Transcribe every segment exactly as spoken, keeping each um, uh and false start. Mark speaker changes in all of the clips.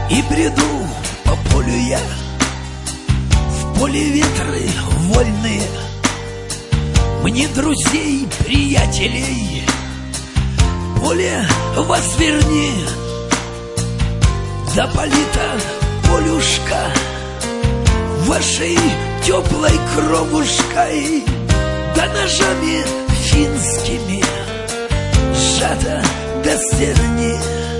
Speaker 1: И бреду по полю я, в поле ветры вольные. Мне друзей, приятелей поле возверни. Да полита полюшка вашей теплой кровушкой, да ножами финскими сжата до стерни,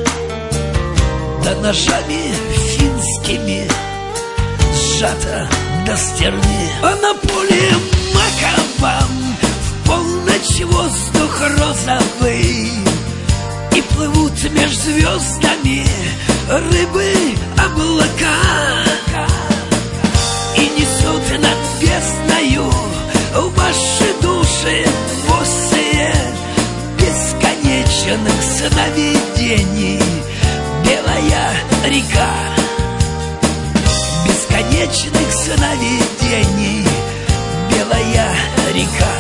Speaker 1: да ножами финскими сжата до стерни. А на поле маковом в полночь воздух розовый, и плывут меж звездами рыбы облака, и несет над бездною ваши души босые бесконечных сновидений. Белая река бесконечных сновидений, белая река.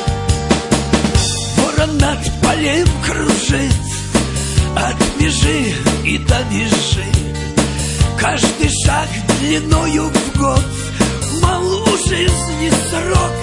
Speaker 1: Ворон над полем кружит от межи и до межи. Каждый шаг длиною в год мал у жизни срок.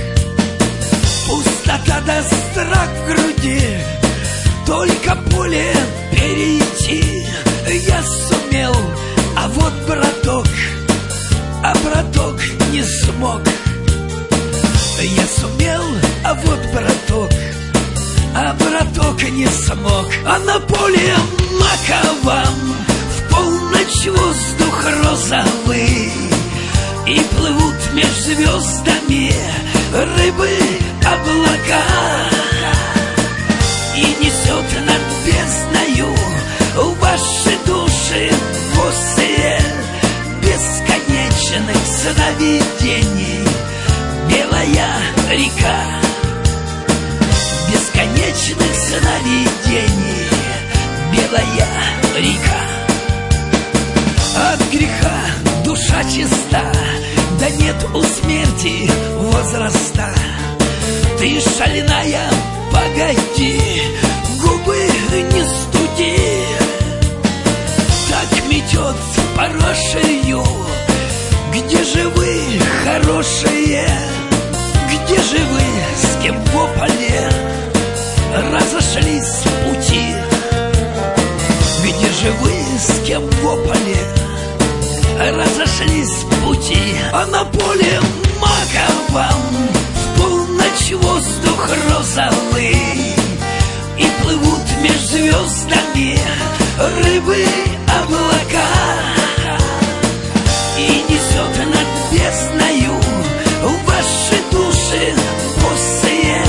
Speaker 1: Пустота да страх в груди, только поле перейти я сумел, а вот браток, а браток не смог. Я сумел, а вот браток, а браток не смог. А на поле маковом в полночь воздух розовый, и плывут меж звездами рыбы облака, и несет над бездною ваши души босые бесконечных сновидений. Белая река бесконечных сновидений, белая река. От греха душа чиста, да нет у смерти возраста. Ты шальная, погоди, губы не студи. Так метет порошею, где же вы, хорошие? Где же вы, с кем в поле разошлись пути? Где же вы, с кем в поле разошлись пути? А на поле маковом в полночь воздух розовый, и плывут меж звездами рыбы облака, и несет над бездною ваши души босые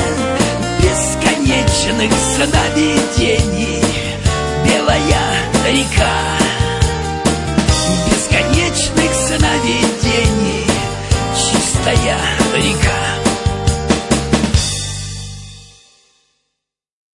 Speaker 1: бесконечных сновидений. Белая река